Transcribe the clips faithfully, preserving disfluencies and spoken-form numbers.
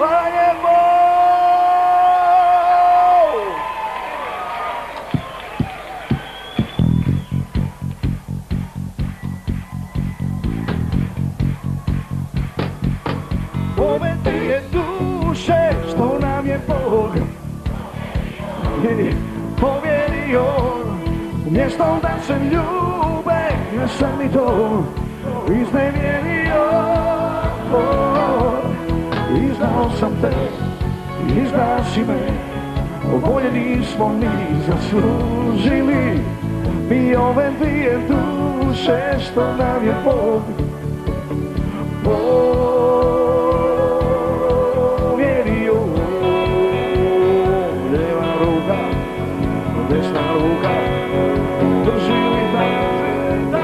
Hvala lijepo! Ove dvije duše što nam je Bog povjerio, umjesto da se ljube, ja sam i to iznevjerio. Izdao sam te, izdao si me, oboje nismo ni zaslužili. Mi ove dvije duše što nam je Bog povjerio. Lijeva ruka, desna ruka, drži li da, da.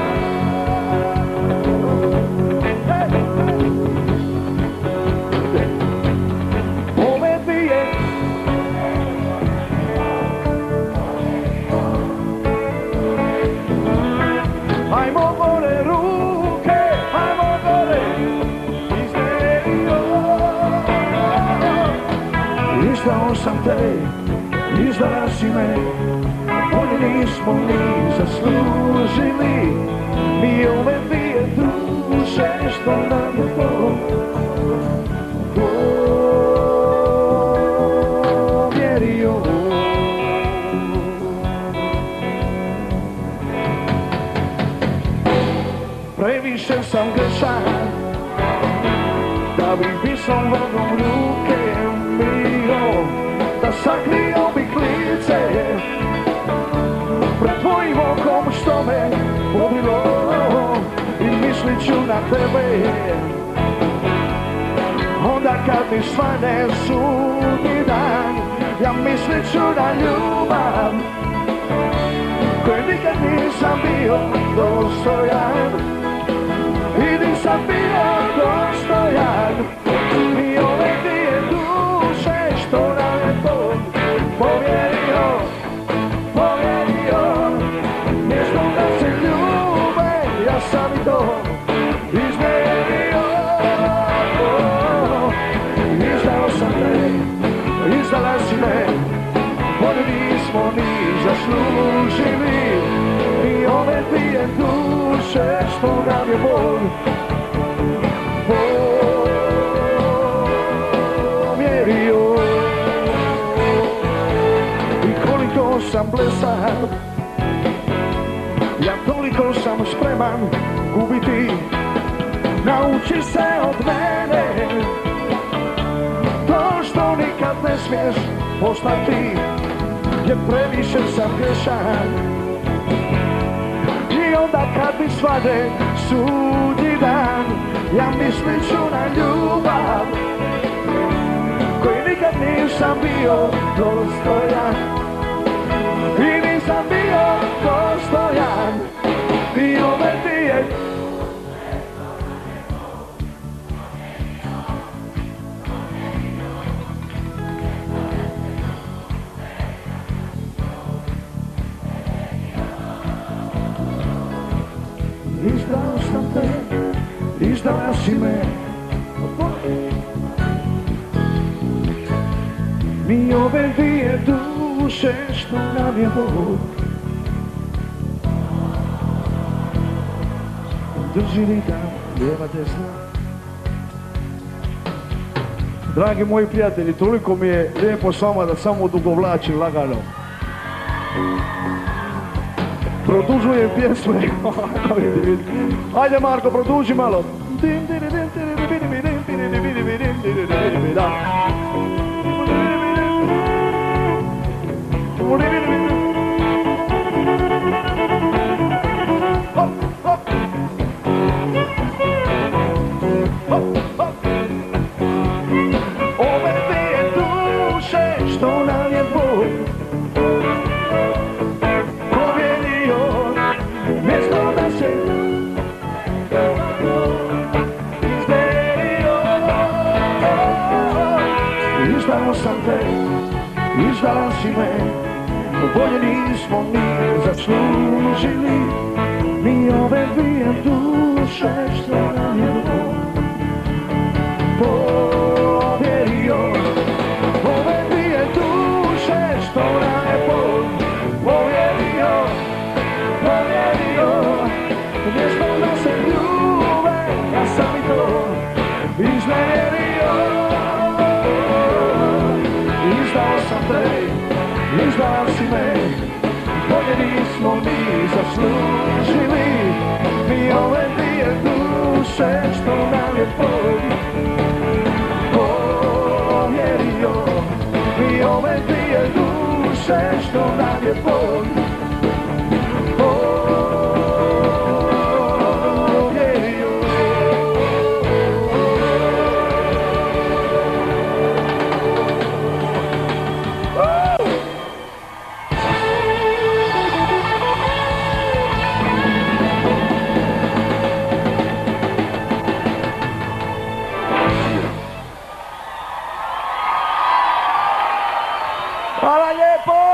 Ove dvije ajmo gore ruke, ajmo gore iznerio. Izdao sam te, izdala si me, bolje nismo ni zaslužili. Mi ove dvije duše što nam je Bog povjerio. Previše sam grešan da bih visom vodom ruke bio, da sakrio bih lice pred tvojim okom što me pobilo i mislit ću na tebe onda kad mi svane sudnji dan. Ja mislit ću na ljubav koje nikad nisam bio dostojan i nisam bio dostojan. I ove dvije duše što nam je Bog povjerio, povjerio, mjesto da se ljube, ja sam i to izmjerio. Izdao sam te, izdala si me, bolje nismo ni zaslužili. I ove dvije duše što nam je Bog povjerio. I koliko sam blesav, ja toliko sam spreman gubiti. Nauči se od mene to što nikad ne smiješ postati, jer previše sam grešan. I onda kad mi svade sudnji dan, ja mislit ću na ljubav koji nikad nisam bio dostojan i nisam bio dostojan. I ove dvije izdao sam te, izdala si me, mi ove dvije duše što nam je Bog drži li da, lijeva desna. Dragi moji prijatelji, toliko mi je lijepo s vama da samo odugovlačim lagano. Produžujem pjesme. Ajde Marko, produži malo. Ove dvije duše što nam je Bog povjerio, mjesto da se izmerio. Izdao sam te, izdala si me, bolje nismo ni zaslužili. Mi ove dvije duše što nam je Bog povjerio. si me, bolje nismo ni zaslužili. Mi ove dvije duše što nam je Bog povjerio. Mi ove dvije duše što nam je Bog povjerio. Hvala lijepo!